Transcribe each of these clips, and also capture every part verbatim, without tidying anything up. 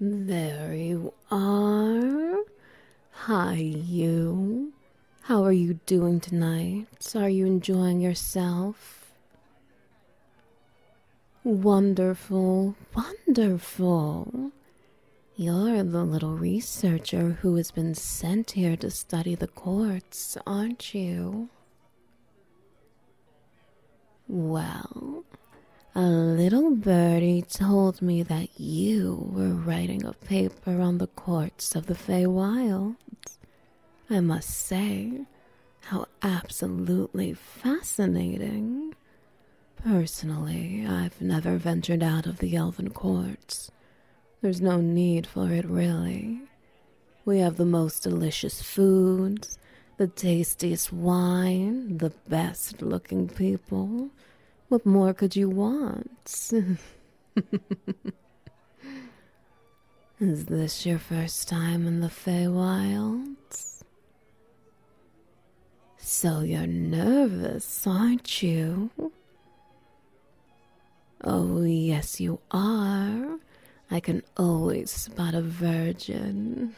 There you are. Hi, you. How are you doing tonight? Are you enjoying yourself? Wonderful, wonderful. You're the little researcher who has been sent here to study the courts, aren't you? Well, a little birdie told me that you were writing a paper on the courts of the Feywild. I must say, how absolutely fascinating. Personally, I've never ventured out of the Elven courts. There's no need for it, really. We have the most delicious foods, the tastiest wine, the best-looking people. What more could you want? Is this your first time in the Feywilds? So you're nervous, aren't you? Oh, yes, you are. I can always spot a virgin.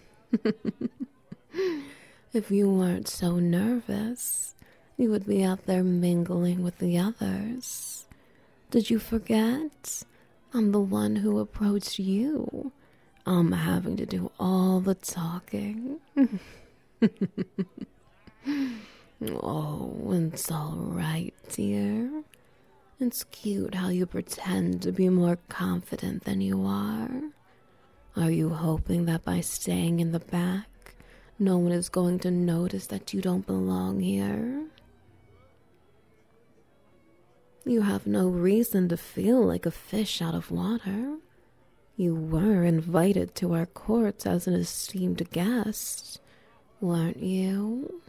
If you weren't so nervous, you would be out there mingling with the others. Did you forget? I'm the one who approached you. I'm having to do all the talking. Oh, it's all right, dear. It's cute how you pretend to be more confident than you are. Are you hoping that by staying in the back, no one is going to notice that you don't belong here? You have no reason to feel like a fish out of water. You were invited to our courts as an esteemed guest, weren't you?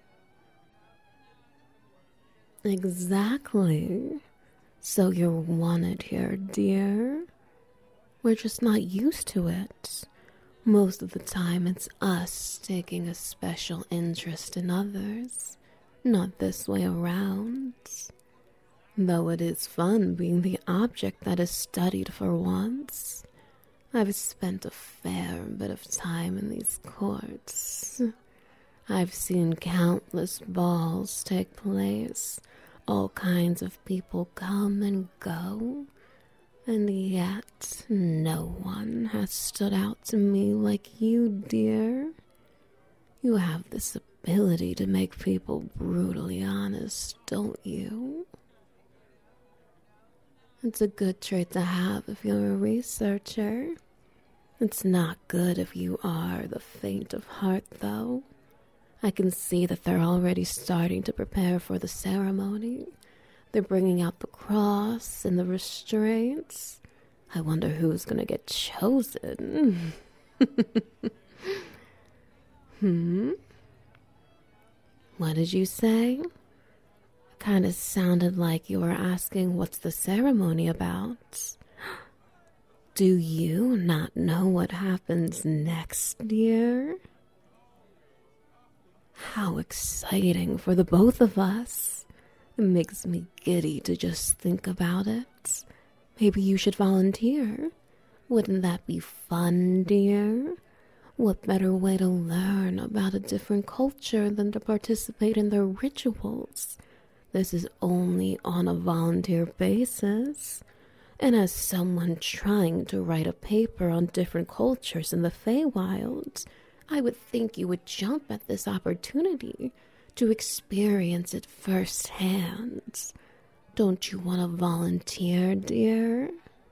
Exactly. So you're wanted here, dear. We're just not used to it. Most of the time it's us taking a special interest in others, not this way around. Though it is fun being the object that is studied for once. I've spent a fair bit of time in these courts. I've seen countless balls take place. All kinds of people come and go, and yet no one has stood out to me like you, dear. You have this ability to make people brutally honest, don't you? It's a good trait to have if you're a researcher. It's not good if you are the faint of heart, though. I can see that they're already starting to prepare for the ceremony. They're bringing out the cross and the restraints. I wonder who's going to get chosen. Hmm? What did you say? It kind of sounded like you were asking what's the ceremony about. Do you not know what happens next, dear? How exciting for the both of us. It makes me giddy to just think about it. Maybe you should volunteer. Wouldn't that be fun, dear? What better way to learn about a different culture than to participate in their rituals? This is only on a volunteer basis. And as someone trying to write a paper on different cultures in the Feywild, I would think you would jump at this opportunity to experience it firsthand. Don't you want to volunteer, dear?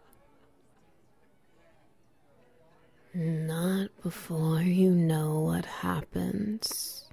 Not before you know what happens.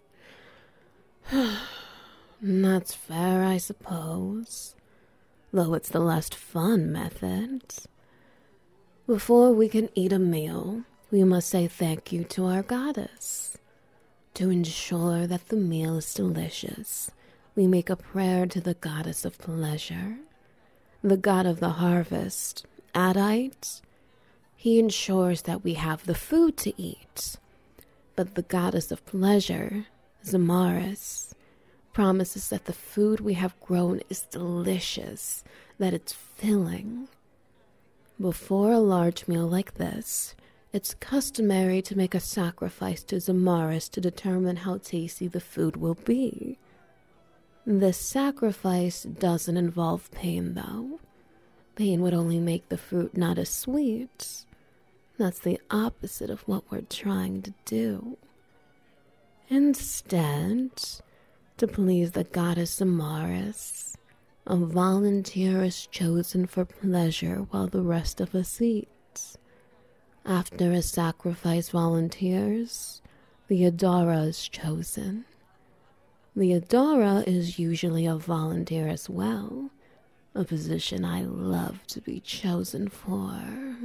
That's fair, I suppose. Though it's the less fun method. Before we can eat a meal, we must say thank you to our goddess. To ensure that the meal is delicious, we make a prayer to the goddess of pleasure. The god of the harvest, Adite, he ensures that we have the food to eat. But the goddess of pleasure, Zamaris, promises that the food we have grown is delicious, that it's filling. Before a large meal like this, it's customary to make a sacrifice to Zamaris to determine how tasty the food will be. This sacrifice doesn't involve pain, though. Pain would only make the fruit not as sweet. That's the opposite of what we're trying to do. Instead, to please the goddess Zamaris, a volunteer is chosen for pleasure while the rest of us eat. After a sacrifice volunteers, the Adara is chosen. The Adara is usually a volunteer as well, a position I love to be chosen for.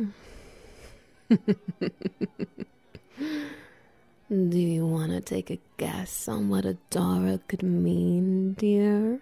Do you want to take a guess on what Adara could mean, dear?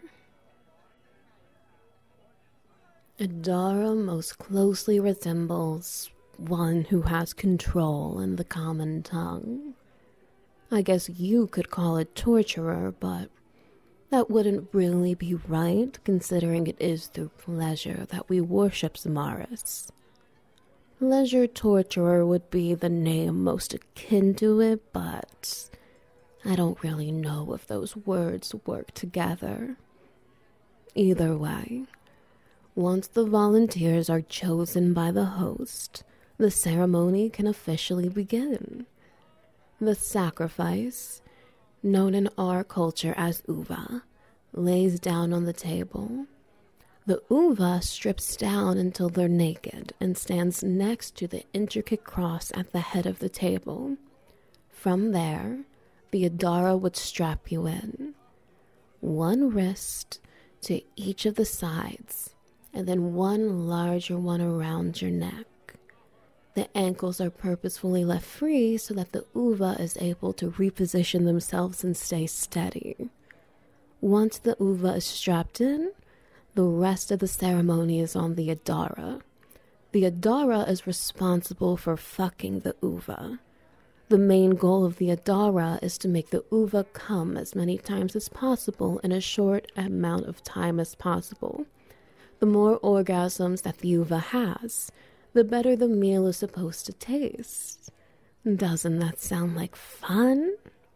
Adara most closely resembles one who has control in the common tongue. I guess you could call it torturer, but that wouldn't really be right, considering it is through pleasure that we worship Zamaris. Pleasure torturer would be the name most akin to it, but I don't really know if those words work together. Either way, once the volunteers are chosen by the host, the ceremony can officially begin. The sacrifice, known in our culture as uva, lays down on the table. The uva strips down until they're naked and stands next to the intricate cross at the head of the table. From there, the Adara would strap you in. One wrist to each of the sides, and then one larger one around your neck. The ankles are purposefully left free so that the uva is able to reposition themselves and stay steady. Once the uva is strapped in, the rest of the ceremony is on the Adara. The Adara is responsible for fucking the uva. The main goal of the Adara is to make the uva come as many times as possible in a short amount of time as possible. The more orgasms that the uva has, the better the meal is supposed to taste. Doesn't that sound like fun?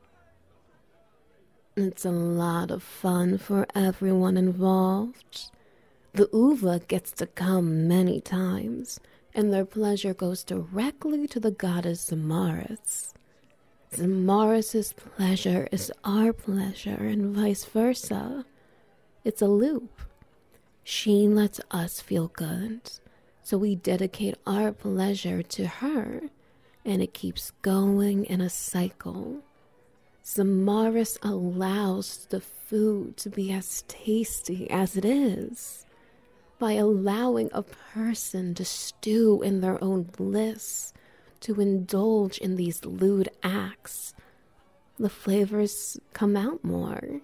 It's a lot of fun for everyone involved. The uva gets to come many times, and their pleasure goes directly to the goddess Zamaris. Zamaris' pleasure is our pleasure, and vice versa. It's a loop. She lets us feel good, so we dedicate our pleasure to her, and it keeps going in a cycle. Zamaris allows the food to be as tasty as it is. By allowing a person to stew in their own bliss, to indulge in these lewd acts, the flavors come out more.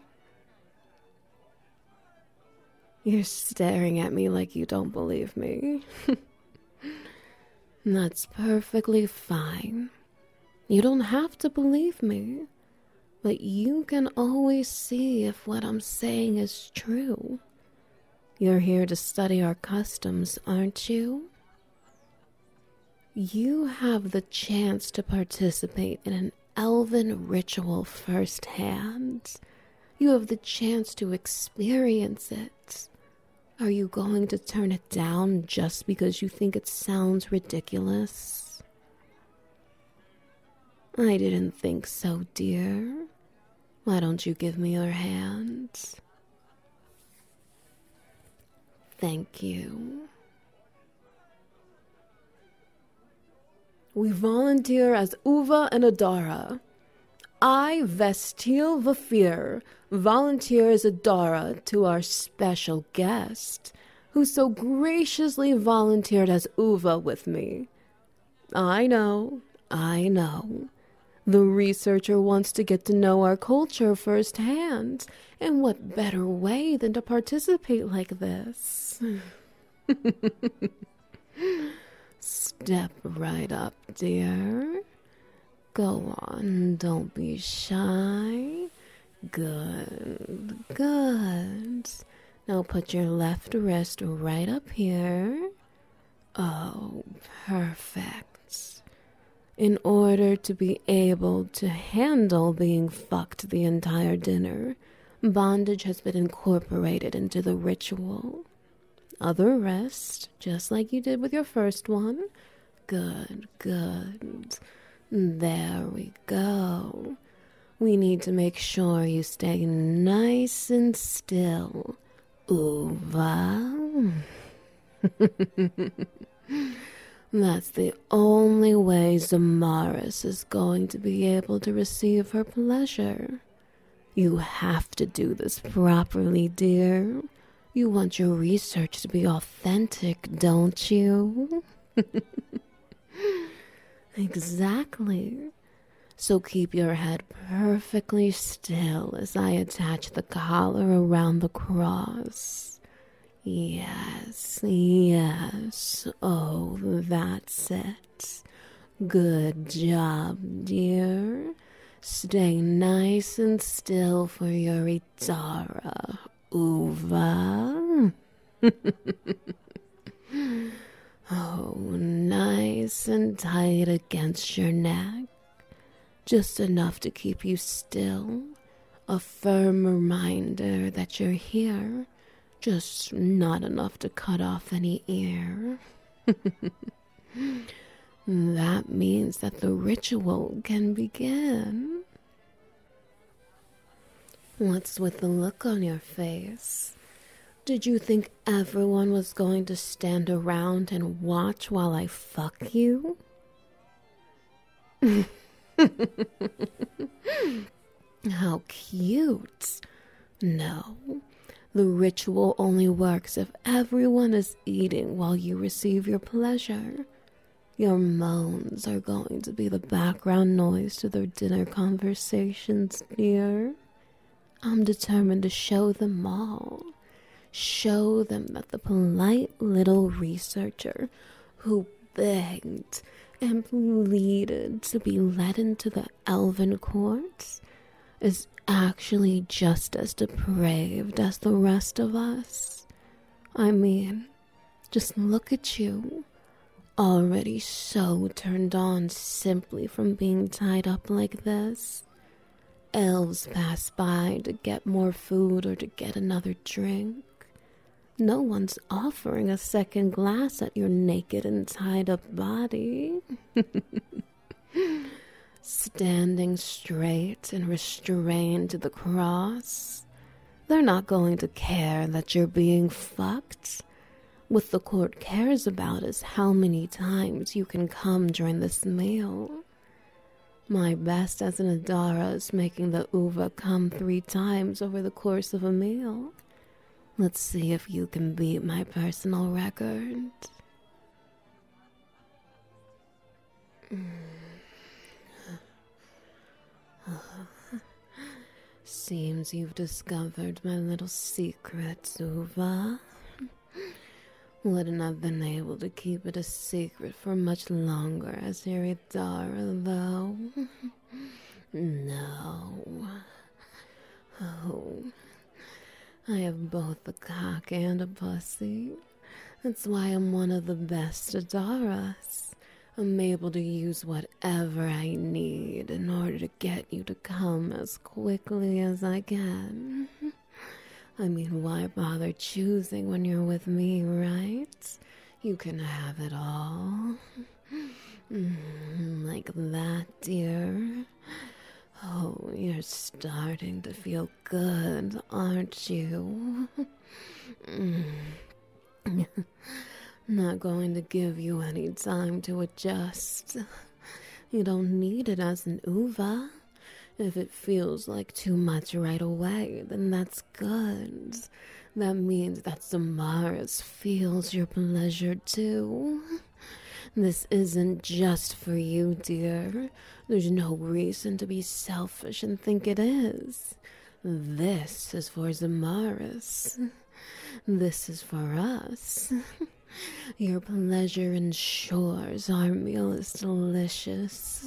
You're staring at me like you don't believe me. That's perfectly fine. You don't have to believe me, but you can always see if what I'm saying is true. You're here to study our customs, aren't you? You have the chance to participate in an elven ritual firsthand. You have the chance to experience it. Are you going to turn it down just because you think it sounds ridiculous? I didn't think so, dear. Why don't you give me your hand? Thank you. We volunteer as Uva and Adara. I, Vestil Vafir, volunteer as Adara to our special guest, who so graciously volunteered as Uva with me. I know, I know. The researcher wants to get to know our culture firsthand, and what better way than to participate like this? Step right up, dear. Go on, don't be shy. Good, good. Now put your left wrist right up here. Oh, perfect. In order to be able to handle being fucked the entire dinner, bondage has been incorporated into the ritual. Other rest, just like you did with your first one. Good, good. There we go. We need to make sure you stay nice and still. Uva. That's the only way Zamaris is going to be able to receive her pleasure. You have to do this properly, dear. You want your research to be authentic, don't you? Exactly. So keep your head perfectly still as I attach the collar around the cross. Yes, yes. Oh, that's it. Good job, dear. Stay nice and still for your Idara, Uva. Oh, nice and tight against your neck. Just enough to keep you still. A firm reminder that you're here. Just not enough to cut off any ear. That means that the ritual can begin. What's with the look on your face? Did you think everyone was going to stand around and watch while I fuck you? How cute. No, the ritual only works if everyone is eating while you receive your pleasure. Your moans are going to be the background noise to their dinner conversations, dear. I'm determined to show them all. Show them that the polite little researcher who begged and pleaded to be led into the elven courts is actually just as depraved as the rest of us. I mean, just look at you, already so turned on simply from being tied up like this. Elves pass by to get more food or to get another drink. No one's offering a second glass at your naked and tied up body. Standing straight and restrained to the cross. They're not going to care that you're being fucked. What the court cares about is how many times you can come during this meal. My best as an Idara is making the Uva come three times over the course of a meal. Let's see if you can beat my personal record. Seems you've discovered my little secret, Uva. Wouldn't have been able to keep it a secret for much longer as your Idara, though. No. Oh, I have both a cock and a pussy. That's why I'm one of the best Idaras. I'm able to use whatever I need in order to get you to come as quickly as I can. I mean, why bother choosing when you're with me, right? You can have it all. Mm, like that, dear. Oh, you're starting to feel good, aren't you? Mm. Not going to give you any time to adjust. You don't need it as an Uva. If it feels like too much right away, then that's good. That means that Zamaris feels your pleasure too. This isn't just for you, dear. There's no reason to be selfish and think it is. This is for Zamaris. This is for us. Your pleasure ensures our meal is delicious.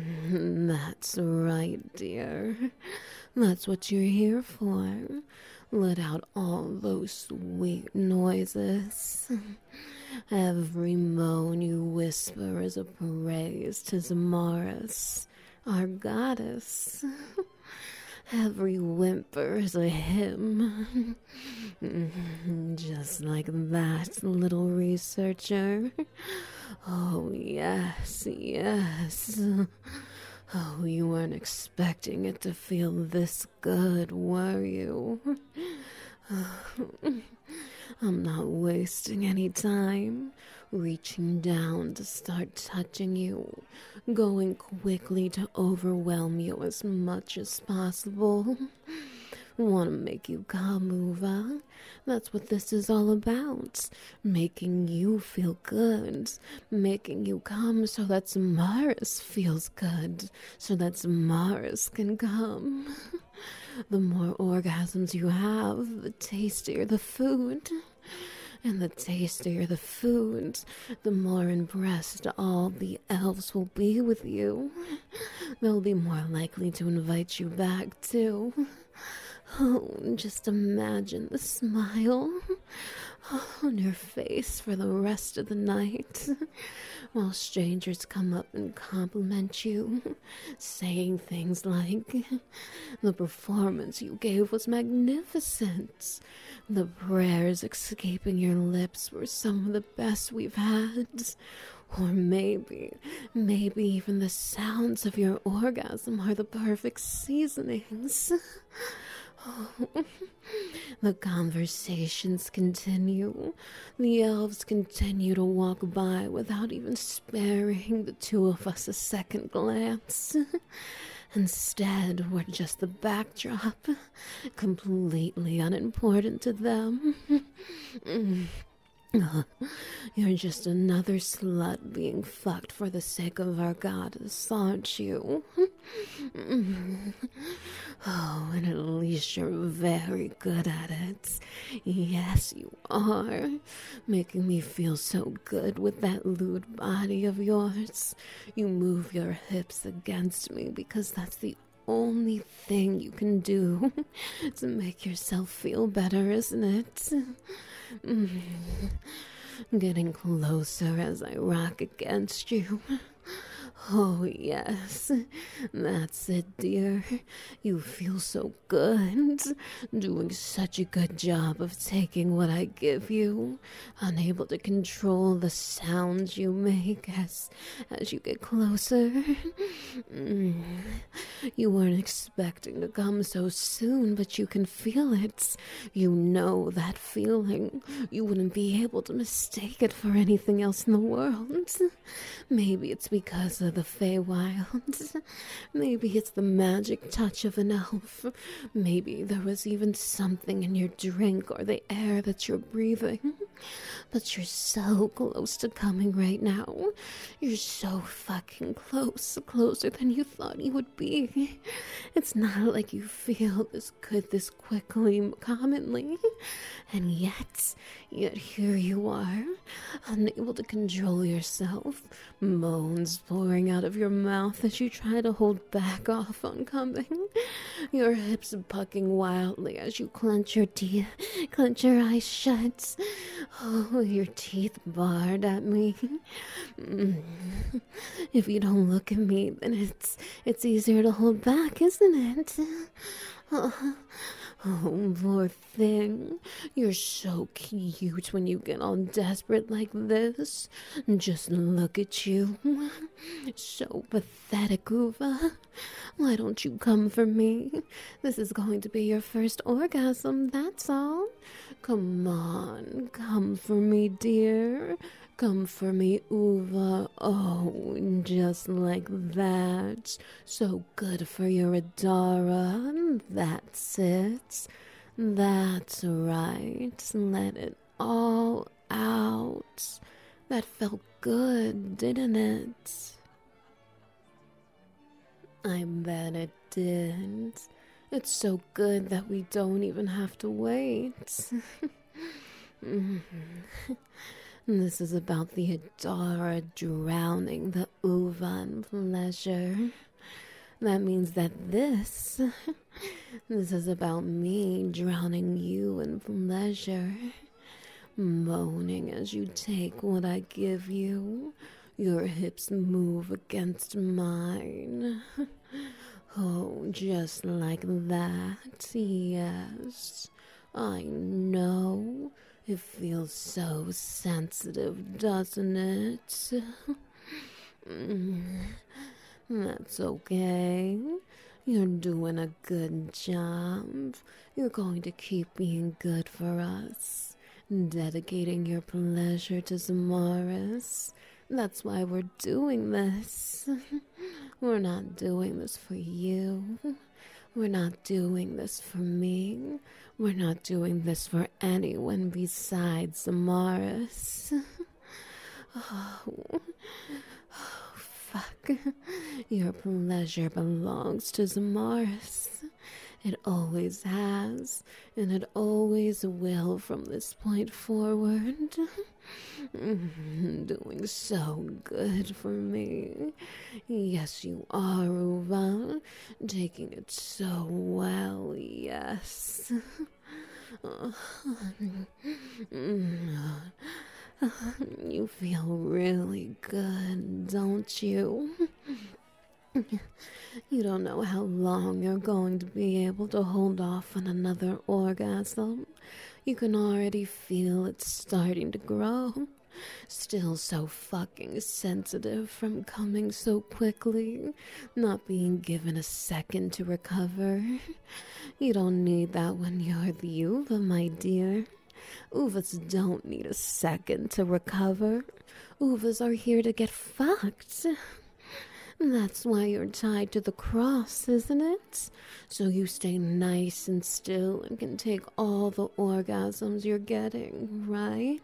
Mm, that's right, dear. That's what you're here for. let out all those sweet noises. Every moan you whisper is a praise to Zamaris, our goddess. Every whimper is a hymn. Just like that, little researcher. Oh, yes, yes. Oh, you weren't expecting it to feel this good, were you? I'm not wasting any time, reaching down to start touching you, going quickly to overwhelm you as much as possible. Want to make you come, Uva. That's what this is all about. Making you feel good. Making you come so that Zamaris feels good. So that Zamaris can come. The more orgasms you have, the tastier the food. And the tastier the food, the more impressed all the elves will be with you. They'll be more likely to invite you back, too. Oh, just imagine the smile on your face for the rest of the night, while strangers come up and compliment you, saying things like, "The performance you gave was magnificent. The prayers escaping your lips were some of the best we've had." Or maybe, maybe even the sounds of your orgasm are the perfect seasonings. Oh, the conversations continue. The elves continue to walk by without even sparing the two of us a second glance. Instead, we're just the backdrop, completely unimportant to them. You're just another slut being fucked for the sake of our goddess, aren't you? Oh, and at least you're very good at it. Yes, you are. Making me feel so good with that lewd body of yours. You move your hips against me because that's the only thing you can do to make yourself feel better, isn't it? Mm. Getting closer as I rock against you. Oh, yes. That's it, dear. You feel so good. Doing such a good job of taking what I give you. Unable to control the sounds you make as, as you get closer. Mm. You weren't expecting to come so soon, but you can feel it. You know that feeling. You wouldn't be able to mistake it for anything else in the world. Maybe it's because of the Feywild. Maybe it's the magic touch of an elf. Maybe there was even something in your drink or the air that you're breathing. But you're so close to coming right now. You're so fucking close, closer than you thought you would be. It's not like you feel this good this quickly, commonly. And yet, yet here you are, unable to control yourself, moans pouring out of your mouth as you try to hold back off on coming, your hips bucking wildly as you clench your teeth, clench your eyes shut, oh, your teeth barred at me. If you don't look at me, then it's, it's easier to hold back, isn't it? Oh, oh, poor thing. You're so cute when you get all desperate like this. Just look at you. So pathetic, Uva. Why don't you come for me? This is going to be your first orgasm, that's all. Come on, come for me, dear. Come for me, Uva. Oh, just like that. So good for your Adara. That's it. That's right. Let it all out. That felt good, didn't it? I bet it did. It's so good that we don't even have to wait. This is about the Adara drowning the Uva in pleasure. That means that this, this is about me drowning you in pleasure, moaning as you take what I give you. Your hips move against mine. Oh, just like that, yes. I know. It feels so sensitive, doesn't it? That's okay. You're doing a good job. You're going to keep being good for us, dedicating your pleasure to Zamaris. That's why we're doing this. We're not doing this for you. We're not doing this for me. We're not doing this for anyone besides Zamaris. Oh, oh, fuck. Your pleasure belongs to Zamaris. It always has, and it always will from this point forward. Doing so good for me. Yes, you are, Uva. Taking it so well, yes. You feel really good, don't you? You don't know how long you're going to be able to hold off on another orgasm. You can already feel it starting to grow. Still so fucking sensitive from coming so quickly, not being given a second to recover. You don't need that when you're the Uva, my dear. Uvas don't need a second to recover. Uvas are here to get fucked. That's why you're tied to the cross, isn't it? So you stay nice and still and can take all the orgasms you're getting, right?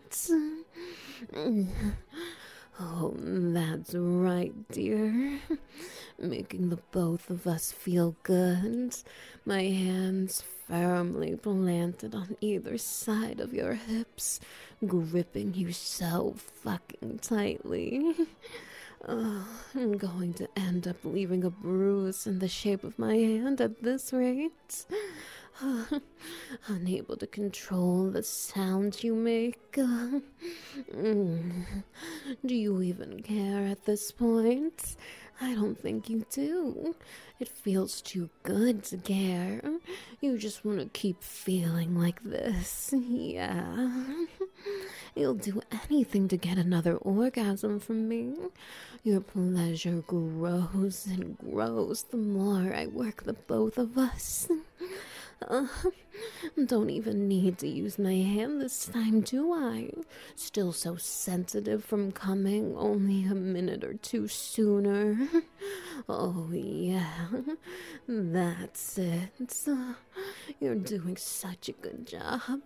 Oh, that's right, dear. Making the both of us feel good. My hands firmly planted on either side of your hips, gripping you so fucking tightly. Oh, I'm going to end up leaving a bruise in the shape of my hand at this rate. Uh, unable to control the sounds you make. Uh, mm, do you even care at this point? I don't think you do. It feels too good to care. You just want to keep feeling like this. Yeah. You'll do anything to get another orgasm from me. Your pleasure grows and grows the more I work the both of us. Uh, don't even need to use my hand this time, do I? Still so sensitive from coming only a minute or two sooner. Oh, yeah, that's it. You're doing such a good job.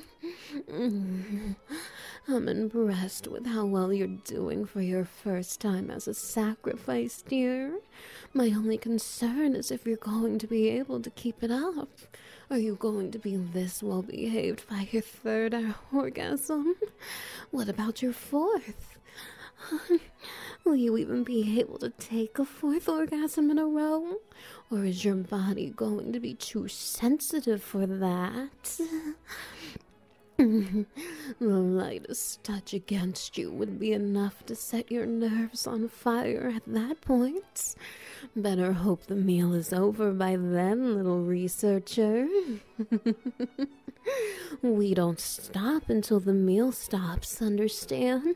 I'm impressed with how well you're doing for your first time as a sacrifice, dear. My only concern is if you're going to be able to keep it up. Are you going to be this well behaved by your third orgasm? What about your fourth? Will you even be able to take a fourth orgasm in a row? Or is your body going to be too sensitive for that? The lightest touch against you would be enough to set your nerves on fire at that point. Better hope the meal is over by then, little researcher. We don't stop until the meal stops, understand?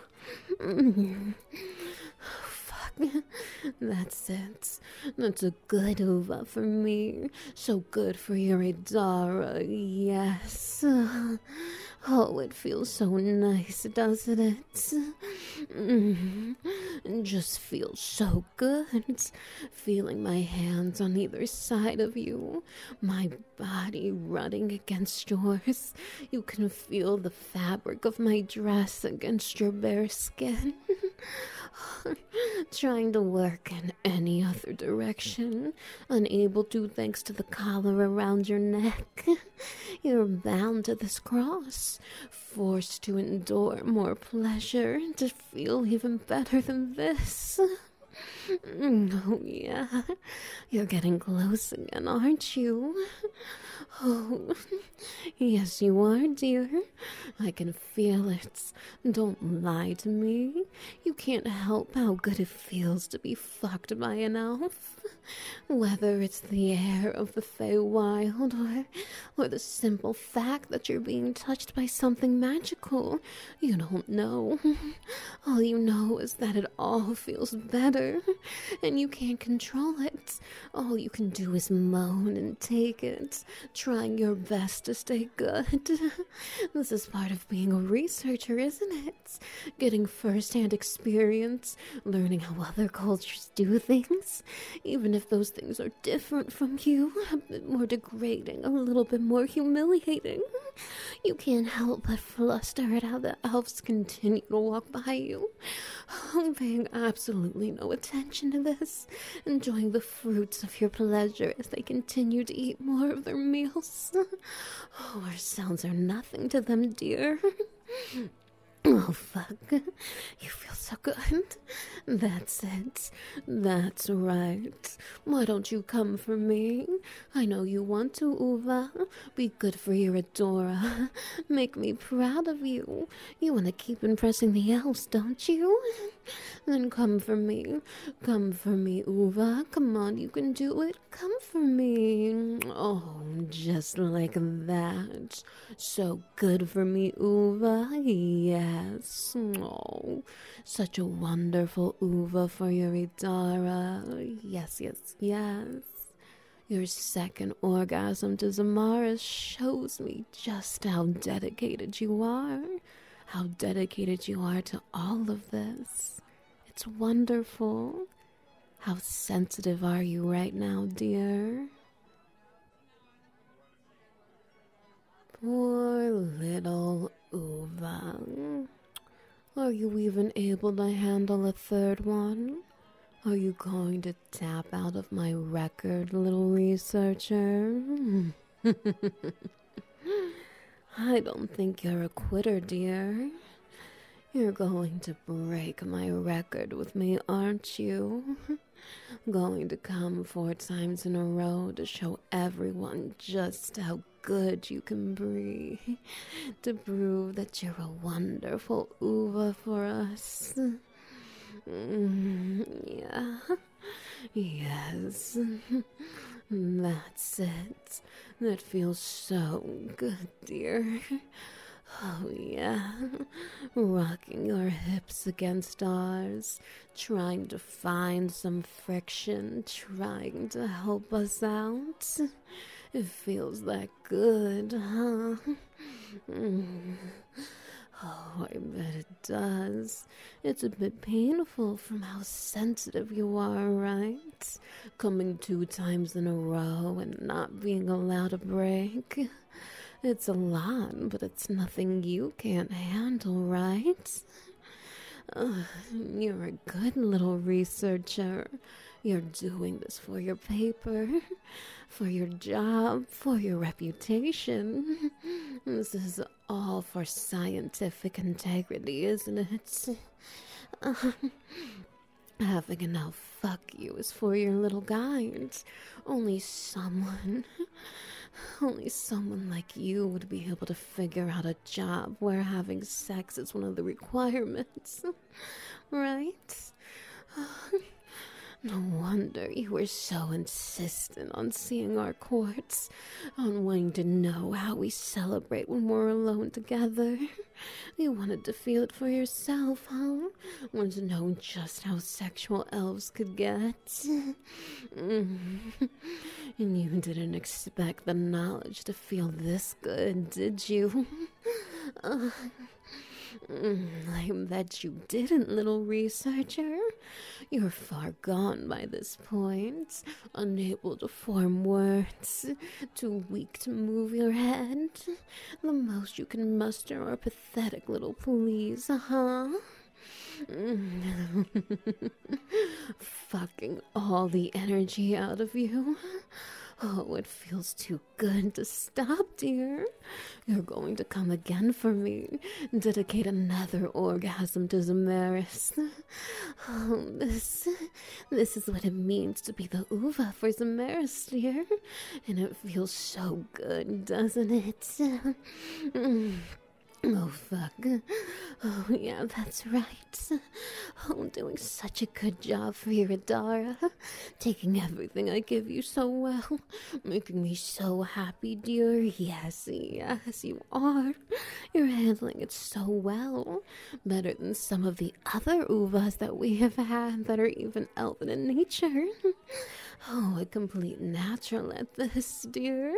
That's it. That's a good Uva for me. So good for your Idara, yes. Oh, it feels so nice, doesn't it? Mm. It just feels so good. Feeling my hands on either side of you, my body running against yours. You can feel the fabric of my dress against your bare skin. Trying to work in any other direction, unable to thanks to the collar around your neck. You're bound to this cross, forced to endure more pleasure, to feel even better than this. Oh, yeah. You're getting close again, aren't you? Oh, yes, you are, dear. I can feel it. Don't lie to me. You can't help how good it feels to be fucked by an elf. Whether it's the air of the Feywild or, or the simple fact that you're being touched by something magical, you don't know. All you know is that it all feels better, and you can't control it. All you can do is moan and take it, trying your best to stay good. This is part of being a researcher, isn't it? Getting first-hand experience, learning how other cultures do things, even if those things are different from you, a bit more degrading, a little bit more humiliating. You can't help but fluster at how the elves continue to walk by you, paying absolutely no attention to this, enjoying the fruits of your pleasure as they continue to eat more of their meals. Oh, our sounds are nothing to them, dear. Oh, fuck. You feel so good. That's it. That's right. Why don't you come for me? I know you want to, Uva. Be good for your Adora. Make me proud of you. You want to keep impressing the elves, don't you? Then come for me. Come for me, Uva. Come on, you can do it. Come for me. Oh, just like that. So good for me, Uva. Yes. Oh, such a wonderful Uva for your Idara. Yes, yes, yes. Your second orgasm to Zamara shows me just how dedicated you are. How dedicated you are to all of this. It's wonderful. How sensitive are you right now, dear? Poor little Uva. Are you even able to handle a third one? Are you going to tap out of my record, little researcher? I don't think you're a quitter, dear. You're going to break my record with me, aren't you? Going to come four times in a row to show everyone just how good you can breathe. To prove that you're a wonderful Uva for us. Mm, yeah. Yes. That's it. That feels so good, dear. Oh, yeah. Rocking your hips against ours, trying to find some friction, trying to help us out. It feels that good, huh? Mm. Oh, I bet it does. It's a bit painful from how sensitive you are, right? Coming two times in a row and not being allowed a break. It's a lot, but it's nothing you can't handle, right? Uh, you're a good little researcher. You're doing this for your paper, for your job, for your reputation. This is all for scientific integrity, isn't it? Uh, having an elf fuck you is for your little guides. Only someone... Only someone like you would be able to figure out a job where having sex is one of the requirements, right? No wonder you were so insistent on seeing our courts, on wanting to know how we celebrate when we're alone together. You wanted to feel it for yourself, huh? Wanted to know just how sexual elves could get. Mm. And you didn't expect the knowledge to feel this good, did you? Uh, I bet you didn't, little researcher. You're far gone by this point, unable to form words, too weak to move your head. The most you can muster are pathetic little pleas, huh? Fucking all the energy out of you. Oh, it feels too good to stop, dear. You're going to come again for me. Dedicate another orgasm to Zamaris. Oh, this, this is what it means to be the Uva for Zamaris, dear. And it feels so good, doesn't it? Mm. Oh, fuck. Oh, yeah, that's right. Oh, doing such a good job for your Adara. Taking everything I give you so well. Making me so happy, dear. Yes, yes, you are. You're handling it so well. Better than some of the other Uvas that we have had that are even elven in nature. Oh, a complete natural at this, dear.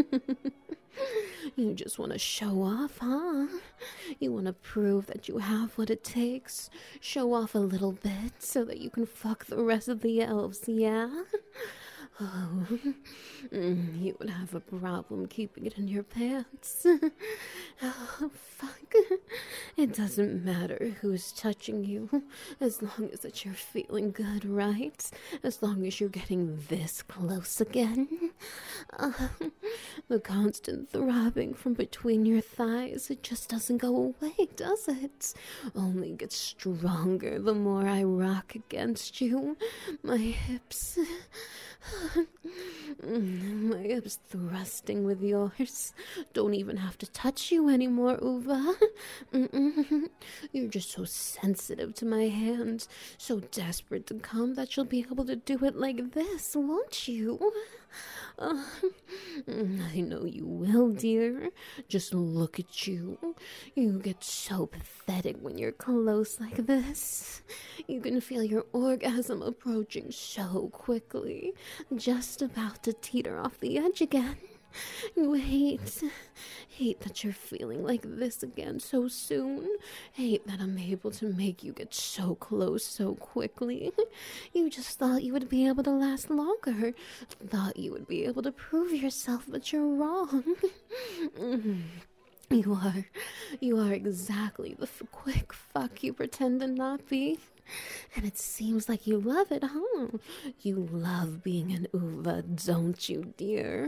You just want to show off, huh? You want to prove that you have what it takes. Show off a little bit so that you can fuck the rest of the elves, yeah? Oh, mm, you would have a problem keeping it in your pants. Oh, fuck. It doesn't matter who's touching you, as long as that you're feeling good, right? As long as you're getting this close again. Uh, the constant throbbing from between your thighs, it just doesn't go away, does it? Only gets stronger the more I rock against you. My hips... My hips thrusting with yours. Don't even have to touch you anymore, Uva. Mm-mm. You're just so sensitive to my hand, so desperate to come that you'll be able to do it like this, won't you? Uh, I know you will, dear. Just look at you. You get so pathetic when you're close like this. You can feel your orgasm approaching so quickly, just about to teeter off the edge again. You hate, hate that you're feeling like this again so soon. Hate that I'm able to make you get so close so quickly. You just thought you would be able to last longer. Thought you would be able to prove yourself, but you're wrong. You are, you are exactly the f- quick fuck you pretend to not be. And it seems like you love it, huh? You love being an Uva, don't you, dear?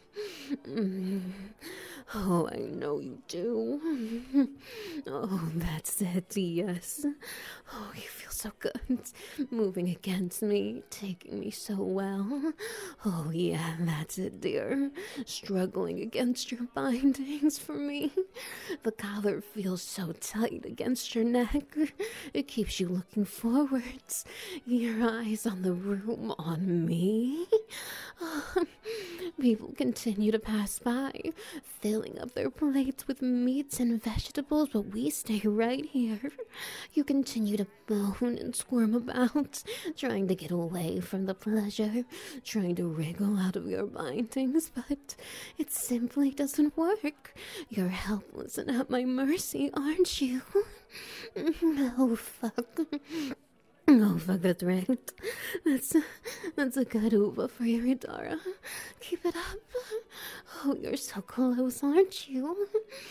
Mm. Oh, I know you do. Oh, that's it, yes. Oh, you feel so good. Moving against me, taking me so well. Oh, yeah, that's it, dear. Struggling against your bindings for me. The collar feels so tight against your neck. It keeps you looking forwards. Your eyes on the room, on me. Oh, people continue to pass by, filling up their plates with meats and vegetables, but we stay right here. You continue to moan and squirm about, trying to get away from the pleasure, trying to wriggle out of your bindings, but it simply doesn't work. You're helpless and at my mercy, aren't you? Oh, fuck. Oh, fuck, that's right. That's, that's a good Uva for your Idara. Keep it up. Oh, you're so close, aren't you?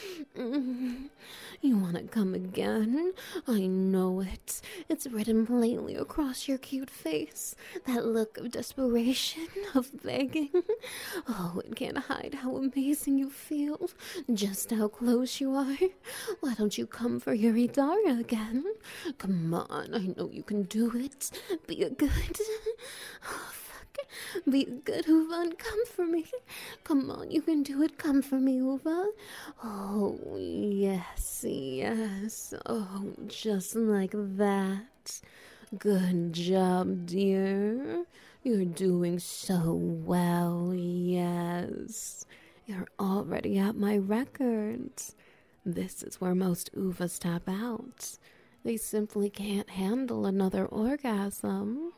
Mm. You want to come again? I know it. It's written plainly across your cute face. That look of desperation, of begging. Oh, it can't hide how amazing you feel. Just how close you are. Why don't you come for your Idara again? Come on, I know you can do it. Be a good... Oh, fuck. Be a good Uva and come for me. Come on, you can do it. Come for me, Uva. Oh, yes, yes. Oh, just like that. Good job, dear. You're doing so well, yes. You're already at my records. This is where most Uvas tap out. They simply can't handle another orgasm.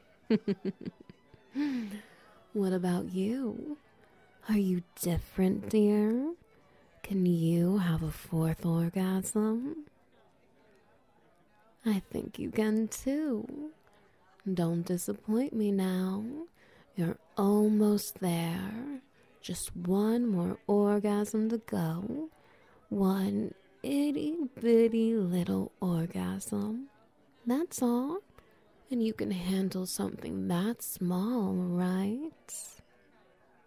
What about you? Are you different, dear? Can you have a fourth orgasm? I think you can too. Don't disappoint me now. You're almost there. Just one more orgasm to go. One itty bitty little orgasm. That's all. And you can handle something that small, right?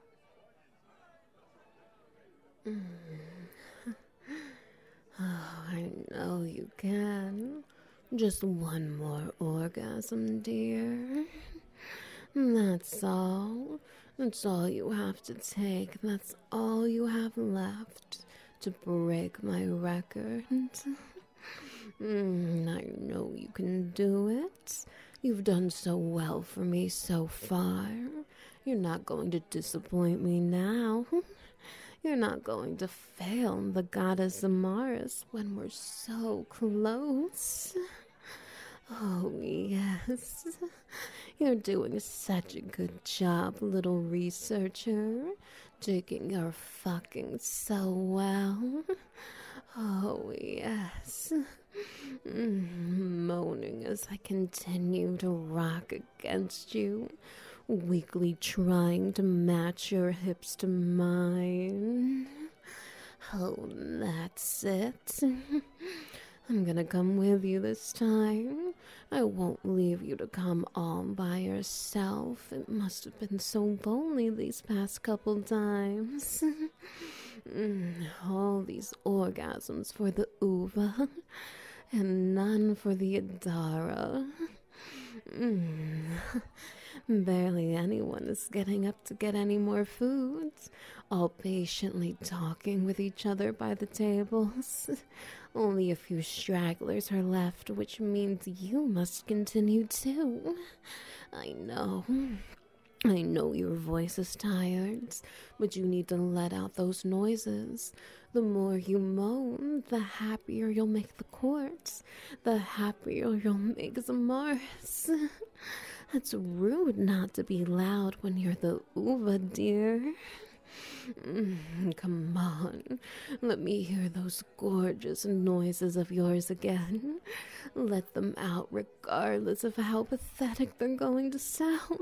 Oh, I know you can. Just one more orgasm, dear. That's all. That's all you have to take. That's all you have left to break my record. Mm, I know you can do it. You've done so well for me so far. You're not going to disappoint me now. You're not going to fail the goddess Amaris when we're so close. Oh, yes. You're doing such a good job, little researcher. Digging your fucking so well. Oh, yes. Mm, moaning as I continue to rock against you, weakly trying to match your hips to mine. Oh, that's it. I'm gonna come with you this time. I won't leave you to come all by yourself. It must have been so lonely these past couple times. mm, all these orgasms for the Uva, and none for the Adara. Mm. Barely anyone is getting up to get any more food, all patiently talking with each other by the tables. Only a few stragglers are left, which means you must continue too. I know. I know your voice is tired, but you need to let out those noises. The more you moan, the happier you'll make the courts, the happier you'll make Zamaris. It's rude not to be loud when you're the Uva, dear. Mm, come on, let me hear those gorgeous noises of yours again. Let them out regardless of how pathetic they're going to sound.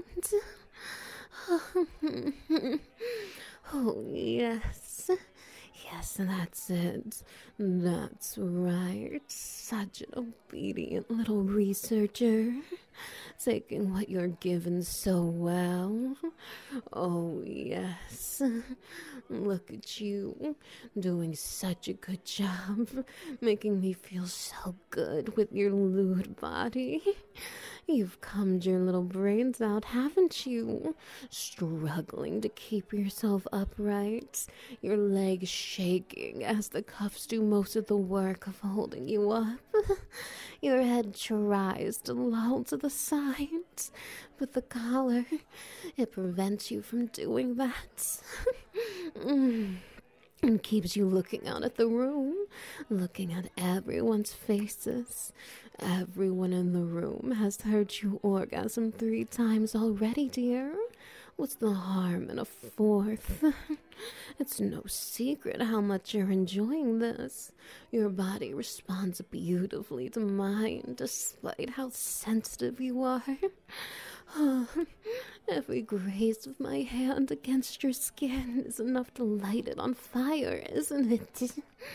Oh, yes. Yes, that's it. That's right. Such an obedient little researcher. Taking what you're given so well. Oh, yes. Look at you, doing such a good job, making me feel so good with your lewd body. You've cummed your little brains out, haven't you? Struggling to keep yourself upright, your legs shaking as the cuffs do most of the work of holding you up. Your head tries to loll to the side, but the collar, it prevents you from doing that. mm. And keeps you looking out at the room, looking at everyone's faces. Everyone in the room has heard you orgasm three times already, dear. What's the harm in a fourth? It's no secret how much you're enjoying this. Your body responds beautifully to mine, despite how sensitive you are. Oh, every graze of my hand against your skin is enough to light it on fire, isn't it?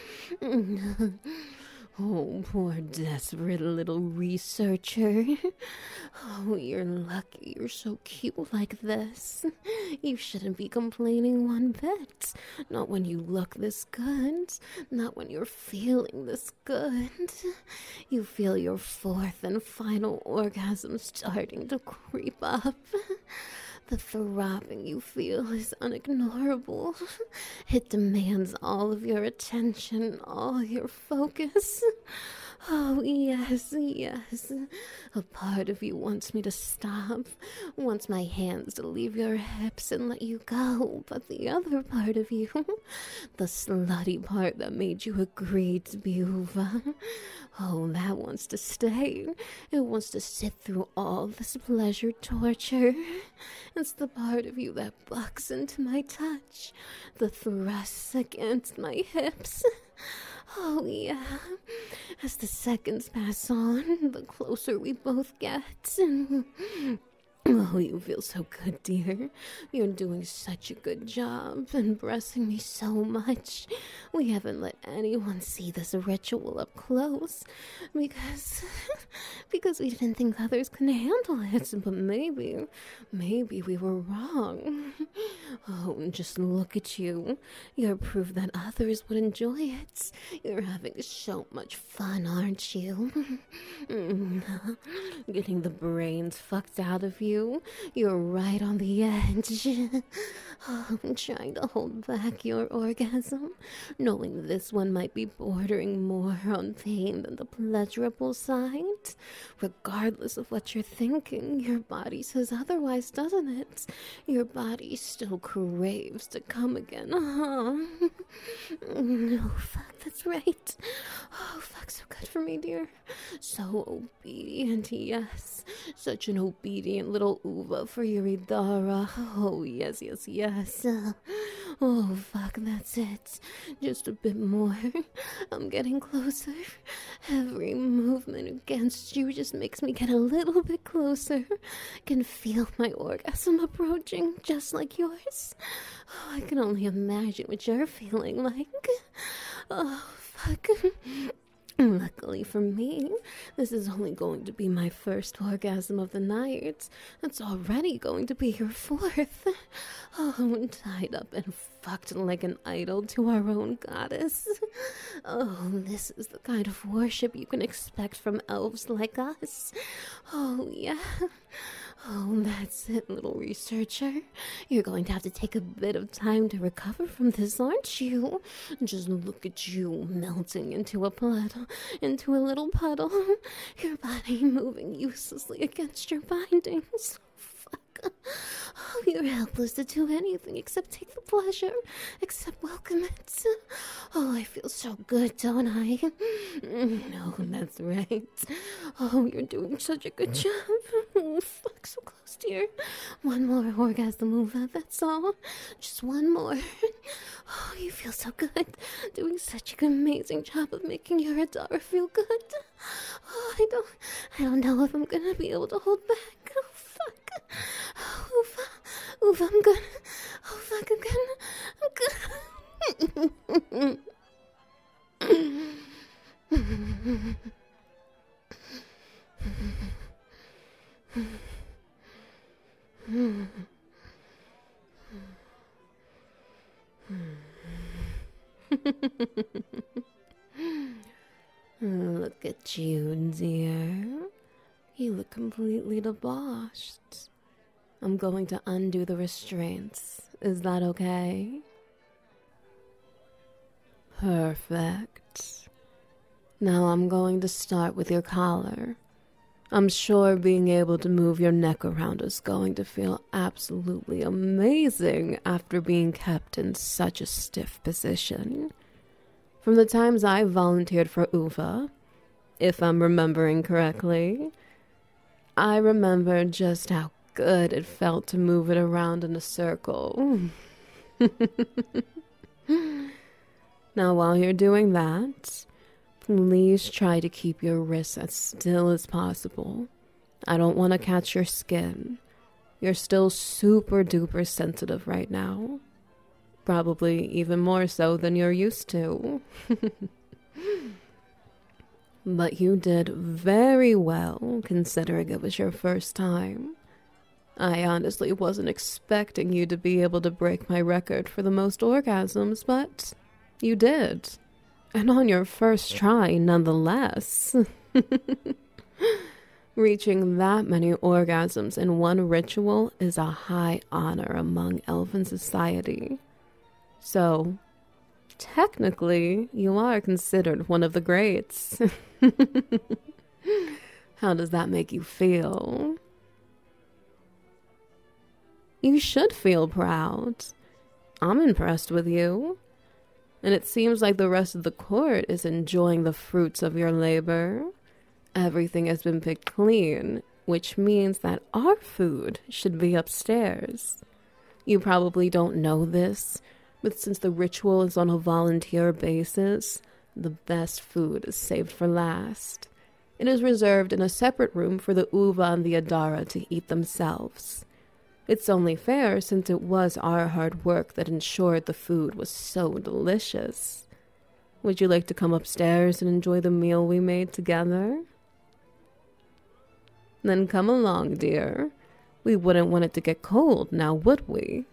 Oh, poor desperate little researcher. Oh, you're lucky you're so cute like this. You shouldn't be complaining one bit. Not when you look this good. Not when you're feeling this good. You feel your fourth and final orgasm starting to creep up. The throbbing you feel is unignorable. It demands all of your attention, all your focus. Oh, yes, yes. A part of you wants me to stop, wants my hands to leave your hips and let you go, but the other part of you, the slutty part that made you agree to be Uva, oh, that wants to stay. It wants to sit through all this pleasure torture. It's the part of you that bucks into my touch, the thrusts against my hips. Oh, yeah. As the seconds pass on, the closer we both get. Oh, you feel so good, dear. You're doing such a good job impressing me so much. We haven't let anyone see this ritual up close because because we didn't think others could handle it. But maybe, maybe we were wrong. Oh, just look at you. You're proof that others would enjoy it. You're having so much fun, aren't you? Getting the brains fucked out of you. You're right on the edge. Oh, I'm trying to hold back your orgasm, knowing this one might be bordering more on pain than the pleasurable side. Regardless of what you're thinking, your body says otherwise, doesn't it? Your body still craves to come again, huh? Oh, fuck, that's right. Oh, fuck, so good for me, dear. So obedient, yes. Such an obedient little uva for your Idara. Oh, yes, yes, yes. Uh, oh, fuck, that's it. Just a bit more. I'm getting closer. Every movement against you just makes me get a little bit closer. Can feel my orgasm approaching, just like yours. Oh, I can only imagine what you're feeling like. Oh, fuck. Luckily for me, this is only going to be my first orgasm of the night. It's already going to be your fourth. Oh, I'm tied up and fucked like an idol to our own goddess. Oh, this is the kind of worship you can expect from elves like us. Oh, yeah. Oh, that's it, little researcher. You're going to have to take a bit of time to recover from this, aren't you? Just look at you melting into a puddle, into a little puddle. Your body moving uselessly against your bindings. Fuck. Oh, you're helpless to do anything except take the pleasure, except welcome it. Oh, I feel so good, don't I? No, that's right. Oh, you're doing such a good job. Oh, fuck, so close, dear. One more orgasm move, that's all. Just one more. Oh, you feel so good. Doing such an amazing job of making your Idara feel good. Oh, I don't, I don't know if I'm gonna be able to hold back. Oh, fuck. Oh, oof, oof, I'm gonna, oh, fuck, I'm gonna, I'm gonna. Look at you, dear. You look completely debauched. I'm going to undo the restraints. Is that okay? Perfect. Now I'm going to start with your collar. I'm sure being able to move your neck around is going to feel absolutely amazing after being kept in such a stiff position. From the times I volunteered for U F A, if I'm remembering correctly, I remember just how good it felt to move it around in a circle. Now, while you're doing that, please try to keep your wrists as still as possible. I don't want to catch your skin. You're still super duper sensitive right now. Probably even more so than you're used to. But you did very well, considering it was your first time. I honestly wasn't expecting you to be able to break my record for the most orgasms, but you did. And on your first try, nonetheless. Reaching that many orgasms in one ritual is a high honor among elven society. So, technically, you are considered one of the greats. How does that make you feel? You should feel proud. I'm impressed with you. And it seems like the rest of the court is enjoying the fruits of your labor. Everything has been picked clean, which means that our food should be upstairs. You probably don't know this, but since the ritual is on a volunteer basis, the best food is saved for last. It is reserved in a separate room for the Uva and the Adara to eat themselves. It's only fair since it was our hard work that ensured the food was so delicious. Would you like to come upstairs and enjoy the meal we made together? Then come along, dear. We wouldn't want it to get cold now, would we?